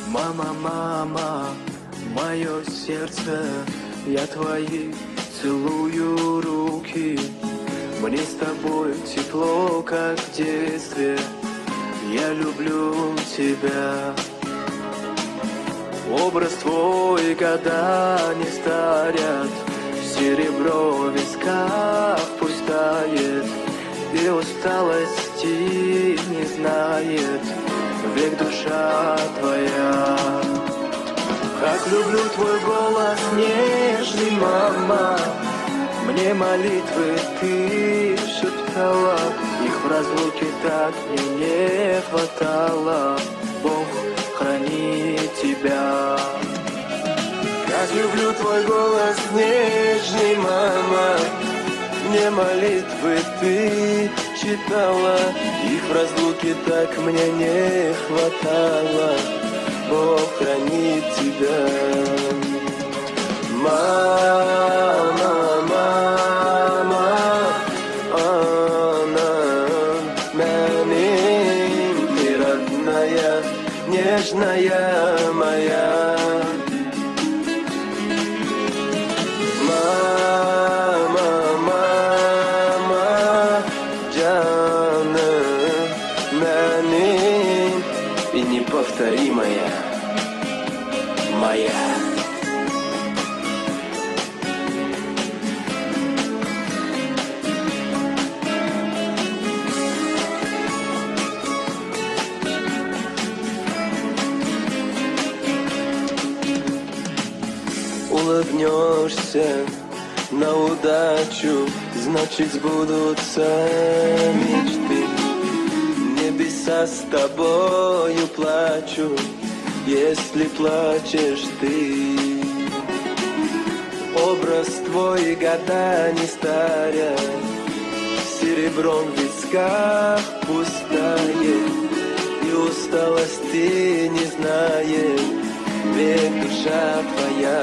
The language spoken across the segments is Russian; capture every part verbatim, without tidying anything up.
Мама, мама, мое сердце, я твои целую руки. Мне с тобой тепло, как в детстве, я люблю тебя. Образ твой года не старят, серебро в висках пусть тает, и усталости не знает век душа твоя. Как люблю твой голос нежный, мама, мне молитвы ты шептала, их в разлуке так мне не хватало. Бог хранит тебя. Как люблю твой голос нежный, мама, мне молитвы ты читала, их в разлуке так мне не хватало. Бог хранит тебя. Мама, мама, она мамин, ты родная, нежная моя. Мама, мама, Джана, мамин, и неповторимая моя. Улыбнешься на удачу, значит сбудутся мечты. Небеса с тобою плачут, если плачешь ты. Образ твой года не старят, серебром в висках пустая, и усталости не знает век душа твоя.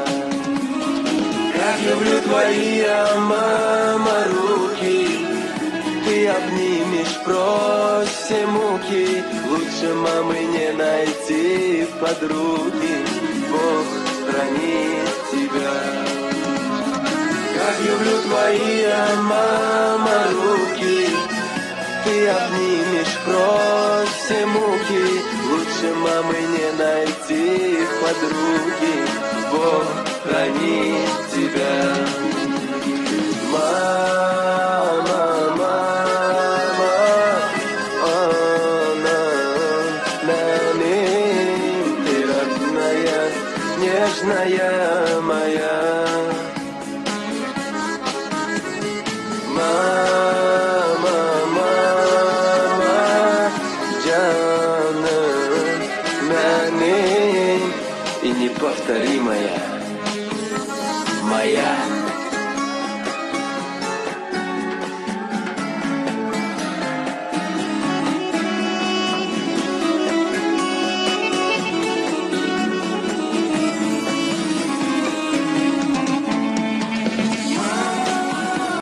Как люблю твои, мама, руки, ты обнимешь прочь все муки. Лучше мамы не найти подруги, Бог хранит тебя. Как люблю твои, мама, руки, ты обнимешь прочь все муки. Лучше мамы не найти подруги, Бог хранит тебя. Мама, мама, она мамин, ты родная, нежная